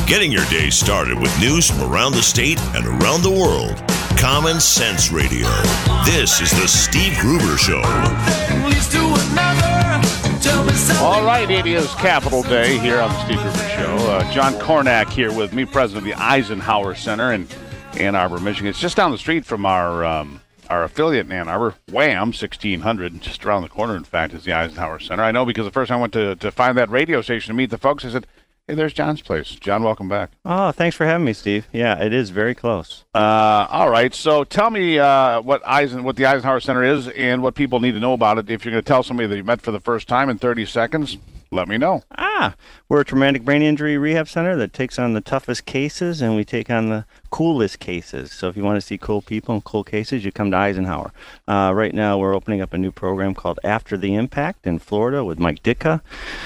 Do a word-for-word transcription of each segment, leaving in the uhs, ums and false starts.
Getting your day started with news from around the state and around the world. Common Sense Radio. This is the Steve Gruber Show. All right, it is Capitol Day here on the Steve Gruber Show. Uh, John Kornak here with me, president of the Eisenhower Center in Ann Arbor, Michigan. It's just down the street from our um, our affiliate in Ann Arbor, Wham, sixteen hundred, just around the corner, in fact, is the Eisenhower Center. I know because the first time I went to, to find that radio station to meet the folks, I said, hey, there's John's place. John, welcome back. Oh, thanks for having me, Steve. Yeah, it is very close. Uh, all right, so tell me uh, what Eisen, what the Eisenhower Center is and what people need to know about it. If you're going to tell somebody that you met for the first time in thirty seconds, let me know. Ah, we're a traumatic brain injury rehab center that takes on the toughest cases, and we take on the coolest cases. So if you want to see cool people and cool cases, you come to Eisenhower. Uh, right now, we're opening up a new program called After the Impact in Florida with Mike Ditka.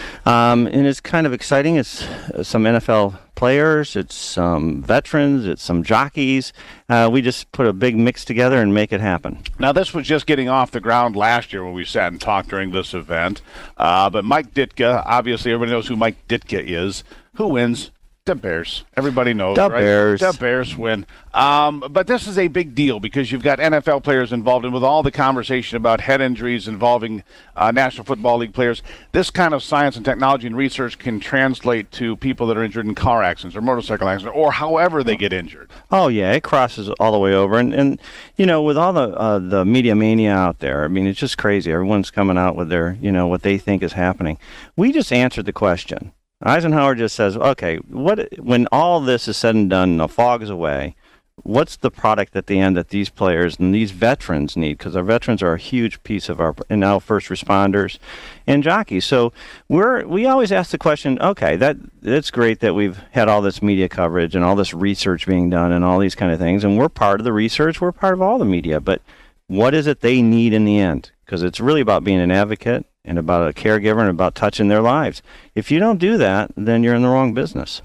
Um, and it's kind of exciting. It's uh, some N F L players, it's some veterans, it's some jockeys. Uh, we just put a big mix together and make it happen. Now, this was just getting off the ground last year when we sat and talked during this event. Uh, but Mike Ditka, obviously everybody knows who Mike Ditka is. Who wins? The Bears. Everybody knows, the right? Bears. The Bears win. Um, but this is a big deal because you've got N F L players involved, and with all the conversation about head injuries involving uh, National Football League players, this kind of science and technology and research can translate to people that are injured in car accidents or motorcycle accidents or however they get injured. Oh, yeah, it crosses all the way over. And, and you know, with all the uh, the media mania out there, I mean, it's just crazy. Everyone's coming out with their, you know, what they think is happening. We just answered the question. Eisenhower just says, okay, what when all this is said and done and the fog is away, what's the product at the end that these players and these veterans need? Because our veterans are a huge piece of our, and now first responders and jockeys. So we're we always ask the question, okay, that that's great that we've had all this media coverage and all this research being done and all these kind of things, and we're part of the research, we're part of all the media, but what is it they need in the end? Because it's really about being an advocate and about a caregiver and about touching their lives. If you don't do that, then you're in the wrong business.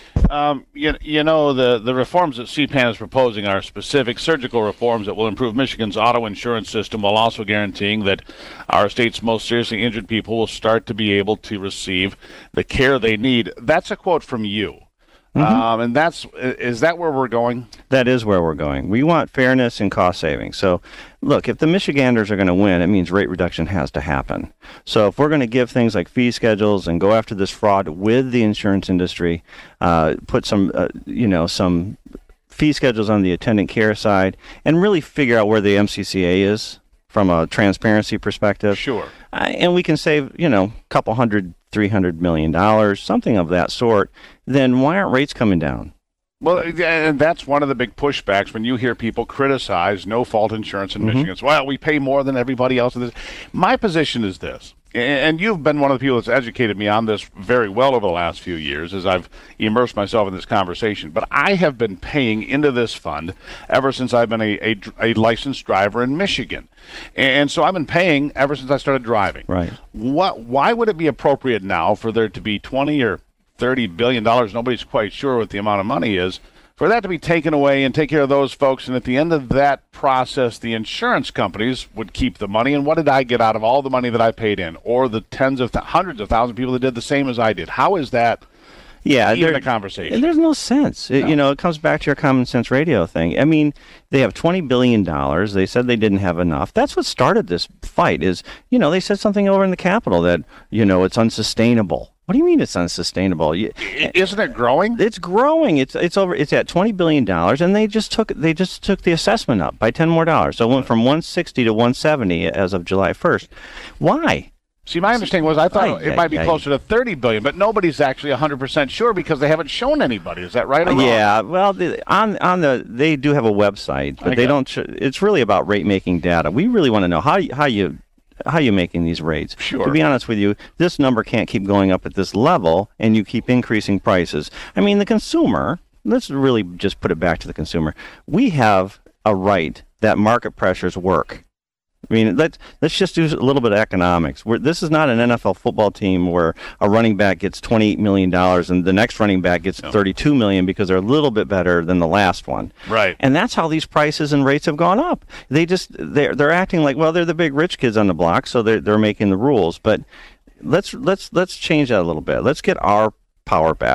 Um, you, you know, the, the reforms that C PAN is proposing are specific surgical reforms that will improve Michigan's auto insurance system while also guaranteeing that our state's most seriously injured people will start to be able to receive the care they need. That's a quote from you. Mm-hmm. Um, and that's, is that where we're going? That is where we're going. We want fairness and cost savings. So, look, if the Michiganders are going to win, it means rate reduction has to happen. So if we're going to give things like fee schedules and go after this fraud with the insurance industry, uh, put some, uh, you know, some fee schedules on the attendant care side, and really figure out where the M C C A is from a transparency perspective. Sure. Uh, and we can save, you know, a couple hundred, three hundred million dollars, something of that sort. Then why aren't rates coming down? Well, and that's one of the big pushbacks when you hear people criticize no-fault insurance in mm-hmm. Michigan. So, well, we pay more than everybody else in this. My position is this, and you've been one of the people that's educated me on this very well over the last few years as I've immersed myself in this conversation. But I have been paying into this fund ever since I've been a, a, a licensed driver in Michigan. And so I've been paying ever since I started driving. Right. What? Why would it be appropriate now for there to be twenty or thirty billion dollars, nobody's quite sure what the amount of money is, for that to be taken away and take care of those folks, and at the end of that process, the insurance companies would keep the money, and what did I get out of all the money that I paid in, or the tens of th- hundreds of thousands of people that did the same as I did? How is that yeah, even a conversation? There's no sense. It, no. You know, it comes back to your common sense radio thing. I mean, they have twenty billion dollars. They said they didn't have enough. That's what started this fight is, you know, they said something over in the Capitol that, you know, it's unsustainable. What do you mean it's unsustainable? You, Isn't it growing? It's growing. It's it's over. It's at twenty billion dollars, and they just took they just took the assessment up by ten more dollars. So it went from one sixty to one seventy as of July first. Why? See, my understanding was I thought Aye, it aye, might be aye. closer to thirty billion dollars, but nobody's actually one hundred percent sure because they haven't shown anybody. Is that right or wrong? Yeah, well, the, on on the they do have a website, but I they got don't. Sh- it's really about rate making data. We really want to know how you, how you how you making these rates. Sure. To be honest with you, this number can't keep going up at this level, and you keep increasing prices. I mean, the consumer. Let's really just put it back to the consumer. We have a right that market pressures work. I mean, let's let's just do a little bit of economics. We're, this is not an N F L football team where a running back gets twenty-eight million dollars and the next running back gets no. thirty-two million dollars because they're a little bit better than the last one. Right. And that's how these prices and rates have gone up. They just they're they're acting like, well, they're the big rich kids on the block, so they're they're making the rules. But let's let's let's change that a little bit. Let's get our power back.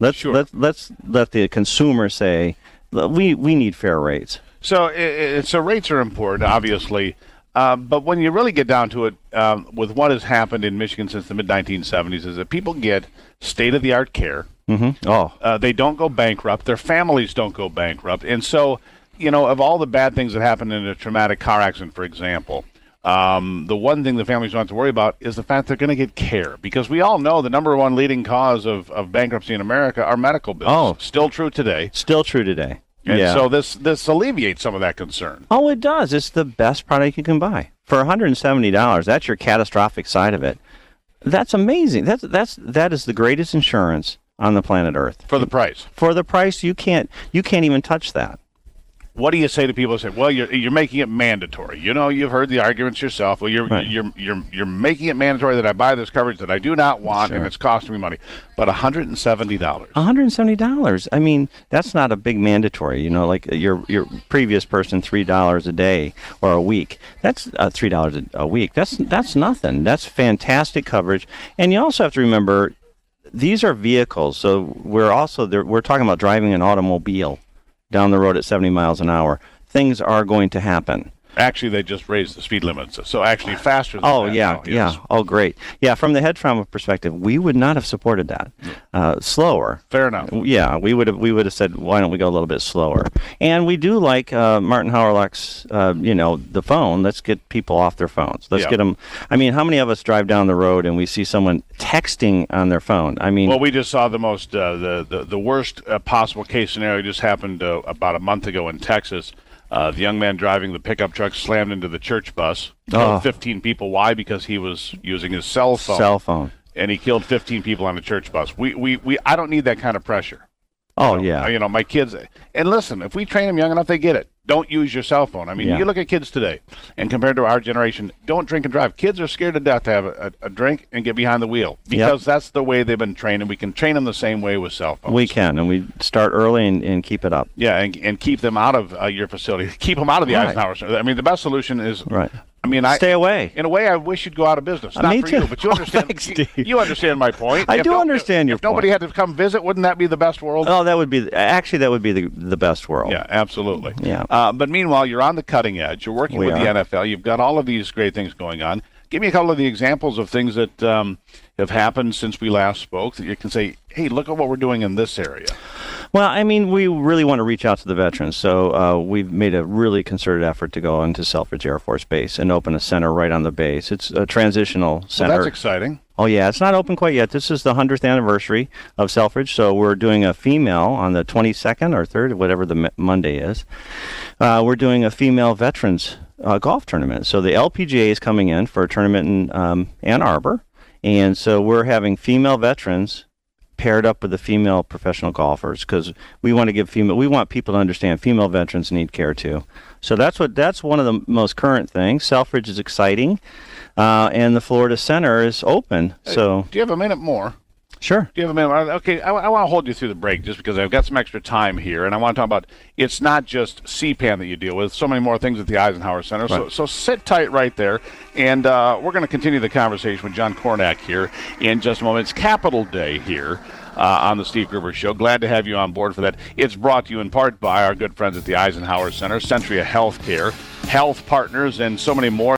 Let's Sure. let's let's let the consumer say we we need fair rates. So, it, it, so rates are important, obviously. Uh, but when you really get down to it, um, with what has happened in Michigan since the mid nineteen seventies, is that people get state-of-the-art care. Mm-hmm. Oh, Uh, they don't go bankrupt. Their families don't go bankrupt. And so, you know, of all the bad things that happen in a traumatic car accident, for example, um, the one thing the families don't have to worry about is the fact they're going to get care. Because we all know the number one leading cause of, of bankruptcy in America are medical bills. Oh. Still true today. still true today. And yeah. so this, this alleviates some of that concern. Oh, it does. It's the best product you can buy for one hundred seventy dollars. That's your catastrophic side of it. That's amazing. That's that's that is the greatest insurance on the planet Earth. For the price. For the price, you can't you can't even touch that. What do you say to people who say, well, you're you're making it mandatory? You know, you've heard the arguments yourself. Well, you're Right. you're you're you're making it mandatory that I buy this coverage that I do not want, Sure. and it's costing me money. But one hundred seventy dollars. one hundred seventy dollars. I mean, that's not a big mandatory. You know, like your your previous person, three dollars a day or a week. That's uh, three dollars a week. That's that's nothing. That's fantastic coverage. And you also have to remember, these are vehicles. So we're also there, we're talking about driving an automobile down the road at seventy miles an hour. Things are going to happen. Actually, they just raised the speed limits, so actually faster than Oh, that yeah, now, yes. yeah. Oh, great. Yeah, from the head trauma perspective, we would not have supported that. Uh, slower. Fair enough. Yeah, we would have we would have said, why don't we go a little bit slower? And we do like uh, Martin Hauerlach's, uh, you know, the phone. Let's get people off their phones. Let's Yeah. get them. I mean, how many of us drive down the road and we see someone texting on their phone? I mean, Well, we just saw the most, uh, the, the the worst uh, possible case scenario just happened uh, about a month ago in Texas. Uh, the young man driving the pickup truck slammed into the church bus, killed Oh. fifteen people. Why? Because he was using his cell phone. cell phone. And he killed fifteen people on the church bus. We, we, we, I don't need that kind of pressure. Oh, You know, yeah. You know, my kids, and listen, if we train them young enough, they get it. Don't use your cell phone. I mean, Yeah. you look at kids today, and compared to our generation, don't drink and drive. Kids are scared to death to have a, a, a drink and get behind the wheel because that's the way they've been trained, and we can train them the same way with cell phones. We can, and we start early and, and keep it up. Yeah, and, and keep them out of uh, your facility. Keep them out of the Right. Eisenhower Center. I mean, the best solution is, Right. I mean, I Stay away. in a way, I wish you'd go out of business. Uh, Not me for too. you, but you Oh, understand. thanks, you, Steve. you understand my point. I If do no- understand if, your If nobody point. had to come visit, wouldn't that be the best world? Oh, that would be actually that would be the the best world. Yeah, absolutely. Yeah. Uh, but meanwhile, you're on the cutting edge. You're working We with the are. N F L. You've got all of these great things going on. Give me a couple of the examples of things that um, have happened since we last spoke that you can say, hey, look at what we're doing in this area. Well, I mean, we really want to reach out to the veterans, so uh, we've made a really concerted effort to go into Selfridge Air Force Base and open a center right on the base. It's a transitional So center. that's exciting. Oh, yeah, it's not open quite yet. This is the one hundredth anniversary of Selfridge, so we're doing a female on the twenty-second or third, whatever the m- Monday is. Uh, we're doing a female veterans uh, golf tournament. So the L P G A is coming in for a tournament in um, Ann Arbor, and so we're having female veterans paired up with the female professional golfers because we want to give female we want people to understand female veterans need care too. So that's what that's one of the most current things. Selfridge is exciting, uh, and the Florida Center is open. So Do you have a minute more? sure. Do you have a minute? Okay, I, I want to hold you through the break just because I've got some extra time here, and I want to talk about it's not just C PAN that you deal with, so many more things at the Eisenhower Center. So, Right. so sit tight right there, and uh, we're going to continue the conversation with John Kornak here in just a moment. It's Capital Day here uh, on the Steve Gruber Show. Glad to have you on board for that. It's brought to you in part by our good friends at the Eisenhower Center, Centria Healthcare, Health Partners, and so many more.